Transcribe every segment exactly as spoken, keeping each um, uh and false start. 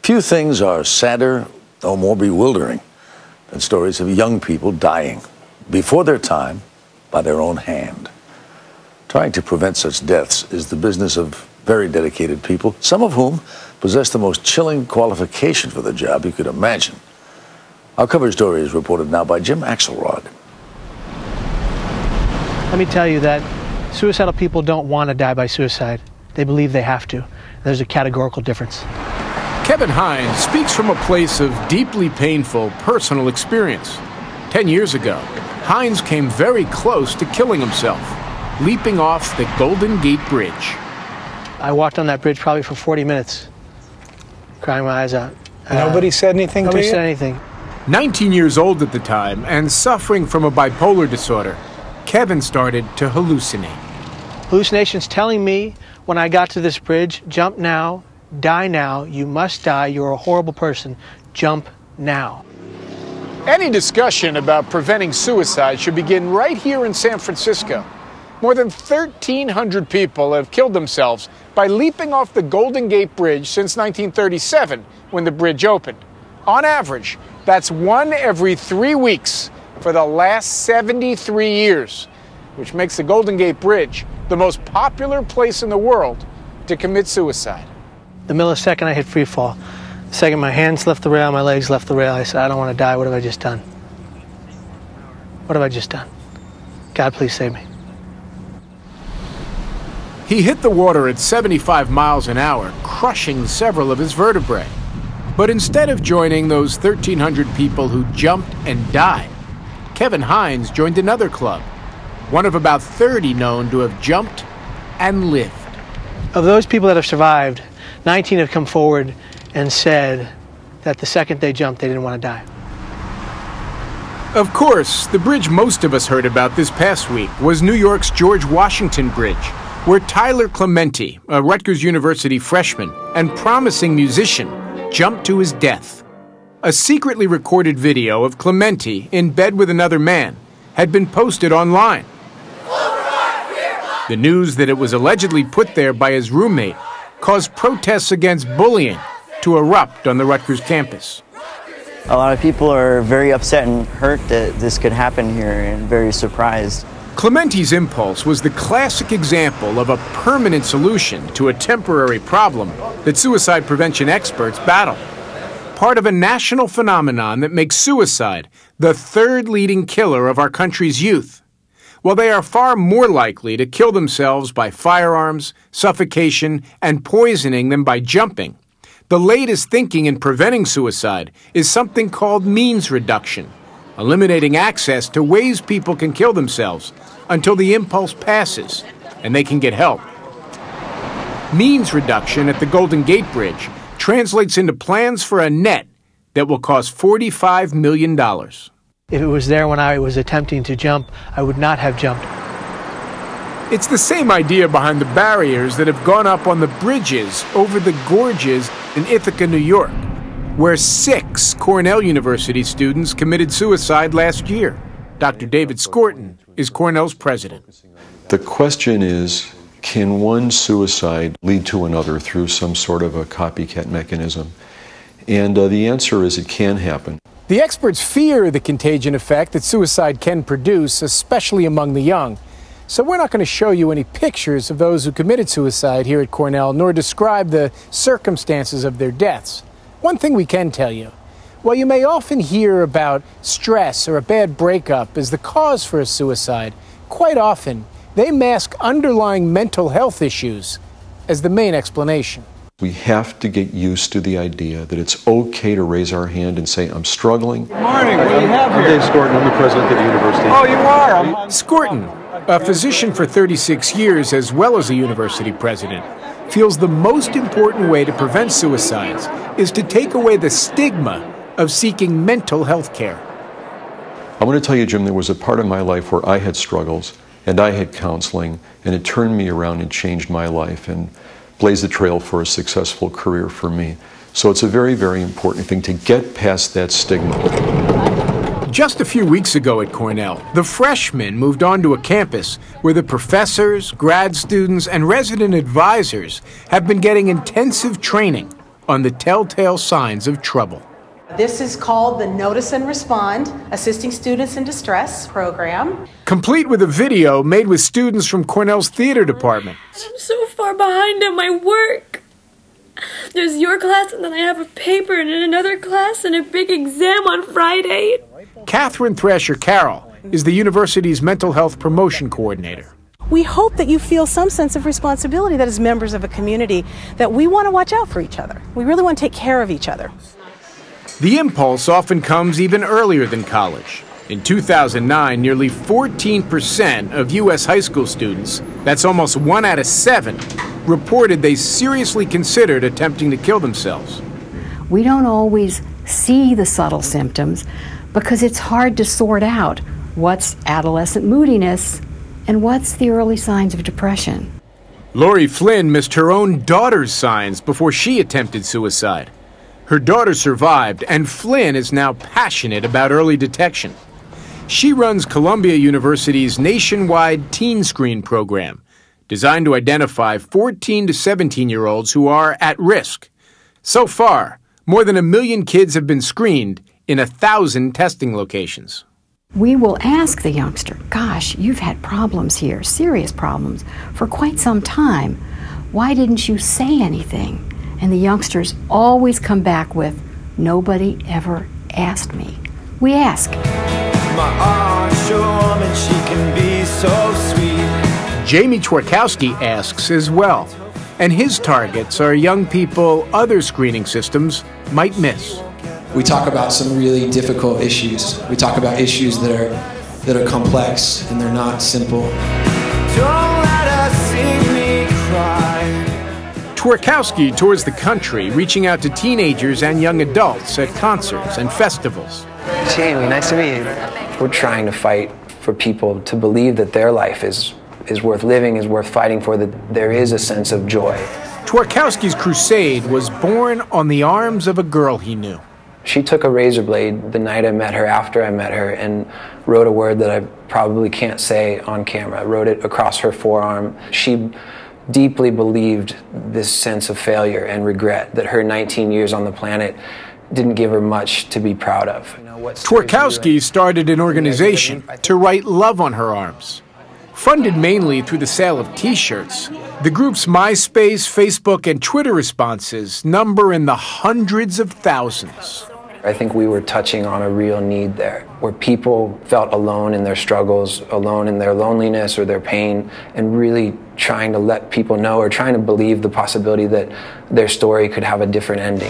Few things are sadder or more bewildering than stories of young people dying before their time by their own hand. Trying to prevent such deaths is the business of very dedicated people, some of whom possess the most chilling qualification for the job you could imagine. Our cover story is reported now by Jim Axelrod. Let me tell you that suicidal people don't want to die by suicide. They believe they have to. There's a categorical difference. Kevin Hines speaks from a place of deeply painful personal experience. Ten years ago, Hines came very close to killing himself, leaping off the Golden Gate Bridge. I walked on that bridge probably for forty minutes, crying my eyes out. Nobody uh, said anything to you? Nobody said anything. nineteen years old at the time and suffering from a bipolar disorder, Kevin started to hallucinate. Hallucinations telling me when I got to this bridge, jump now, die now, you must die, you're a horrible person, jump now. Any discussion about preventing suicide should begin right here in San Francisco. More than thirteen hundred people have killed themselves by leaping off the Golden Gate Bridge since nineteen thirty-seven, when the bridge opened. On average, that's one every three weeks for the last seventy-three years, which makes the Golden Gate Bridge the most popular place in the world to commit suicide. The millisecond I hit free fall, the second my hands left the rail, my legs left the rail, I said, I don't want to die. What have I just done? What have I just done? God, please save me. He hit the water at seventy-five miles an hour, crushing several of his vertebrae. But instead of joining those thirteen hundred people who jumped and died, Kevin Hines joined another club, one of about thirty known to have jumped and lived. Of those people that have survived, nineteen have come forward and said that the second they jumped, they didn't want to die. Of course, the bridge most of us heard about this past week was New York's George Washington Bridge, where Tyler Clementi, a Rutgers University freshman and promising musician, jumped to his death. A secretly recorded video of Clementi in bed with another man had been posted online. The news that it was allegedly put there by his roommate caused protests against bullying to erupt on the Rutgers campus. A lot of people are very upset and hurt that this could happen here and very surprised. Clementi's impulse was the classic example of a permanent solution to a temporary problem that suicide prevention experts battle. Part of a national phenomenon that makes suicide the third leading killer of our country's youth. While they are far more likely to kill themselves by firearms, suffocation, and poisoning than by jumping, the latest thinking in preventing suicide is something called means reduction, eliminating access to ways people can kill themselves until the impulse passes and they can get help. Means reduction at the Golden Gate Bridge translates into plans for a net that will cost forty-five million dollars. If it was there when I was attempting to jump, I would not have jumped. It's the same idea behind the barriers that have gone up on the bridges over the gorges in Ithaca, New York, where six Cornell University students committed suicide last year. Doctor David Skorton is Cornell's president. The question is, can one suicide lead to another through some sort of a copycat mechanism? And uh, the answer is it can happen. The experts fear the contagion effect that suicide can produce, especially among the young. So we're not going to show you any pictures of those who committed suicide here at Cornell, nor describe the circumstances of their deaths. One thing we can tell you, while you may often hear about stress or a bad breakup as the cause for a suicide, quite often they mask underlying mental health issues as the main explanation. We have to get used to the idea that it's okay to raise our hand and say, I'm struggling. Good morning. What do you have here? I'm Dave Skorton. I'm the president of the university. Oh, you are? I'm... Skorton, a physician for thirty-six years as well as a university president, feels the most important way to prevent suicides is to take away the stigma of seeking mental health care. I want to tell you, Jim, there was a part of my life where I had struggles and I had counseling, and it turned me around and changed my life and blazed the trail for a successful career for me. So it's a very, very important thing to get past that stigma. Just a few weeks ago at Cornell, the freshmen moved onto a campus where the professors, grad students, and resident advisors have been getting intensive training on the telltale signs of trouble. This is called the Notice and Respond, Assisting Students in Distress program. Complete with a video made with students from Cornell's theater department. I'm so far behind on my work. There's your class, and then I have a paper and another class and a big exam on Friday. Catherine Thrasher Carroll is the university's mental health promotion coordinator. We hope that you feel some sense of responsibility that as members of a community that we want to watch out for each other. We really want to take care of each other. The impulse often comes even earlier than college. In two thousand nine, nearly fourteen percent of U S high school students, that's almost one out of seven, reported they seriously considered attempting to kill themselves. We don't always see the subtle symptoms because it's hard to sort out what's adolescent moodiness and what's the early signs of depression. Lori Flynn missed her own daughter's signs before she attempted suicide. Her daughter survived, and Flynn is now passionate about early detection. She runs Columbia University's nationwide Teen Screen program, designed to identify fourteen to seventeen-year-olds who are at risk. So far, more than a million kids have been screened in a thousand testing locations. We will ask the youngster, gosh, you've had problems here, serious problems, for quite some time. Why didn't you say anything? And the youngsters always come back with, nobody ever asked me. We ask. My aunt's your woman, she can be so sweet. Jamie Twarkowski asks as well, and his targets are young people other screening systems might miss. We talk about some really difficult issues. We talk about issues that are that are complex and they're not simple. Don't let us see me cry. Twarkowski tours the country, reaching out to teenagers and young adults at concerts and festivals. Jamie, nice to meet you. We're trying to fight for people to believe that their life is, is worth living, is worth fighting for, that there is a sense of joy. Twarkowski's crusade was born on the arms of a girl he knew. She took a razor blade the night I met her, after I met her, and wrote a word that I probably can't say on camera. I wrote it across her forearm. She deeply believed this sense of failure and regret, that her nineteen years on the planet didn't give her much to be proud of. Twarkowski started an organization to write love on her arms. Funded mainly through the sale of T-shirts, the group's MySpace, Facebook, and Twitter responses number in the hundreds of thousands. I think we were touching on a real need there, where people felt alone in their struggles, alone in their loneliness or their pain, and really trying to let people know or trying to believe the possibility that their story could have a different ending.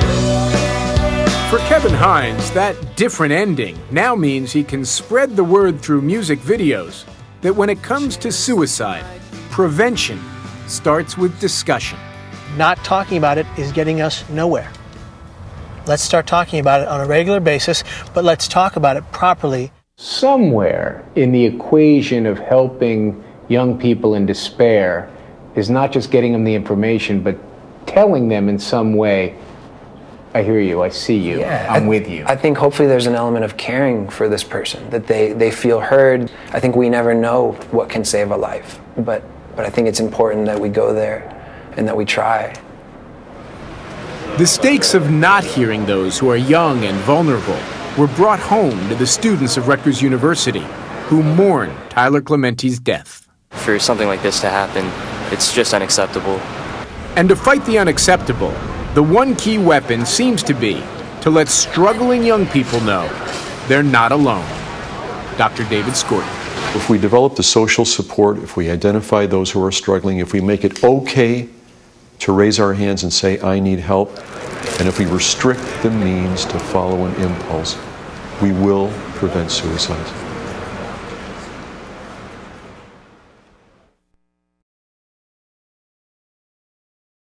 For Kevin Hines, that different ending now means he can spread the word through music videos that when it comes to suicide, prevention starts with discussion. Not talking about it is getting us nowhere. Let's start talking about it on a regular basis, but let's talk about it properly. Somewhere in the equation of helping young people in despair is not just getting them the information, but telling them in some way, I hear you, I see you, yeah, I'm I, with you. I think hopefully there's an element of caring for this person, that they, they feel heard. I think we never know what can save a life, but, but I think it's important that we go there and that we try. The stakes of not hearing those who are young and vulnerable were brought home to the students of Rutgers University who mourn Tyler Clementi's death. For something like this to happen, it's just unacceptable. And to fight the unacceptable, the one key weapon seems to be to let struggling young people know they're not alone. Doctor David Skorton. If we develop the social support, if we identify those who are struggling, if we make it okay to raise our hands and say, I need help, and if we restrict the means to follow an impulse, we will prevent suicides.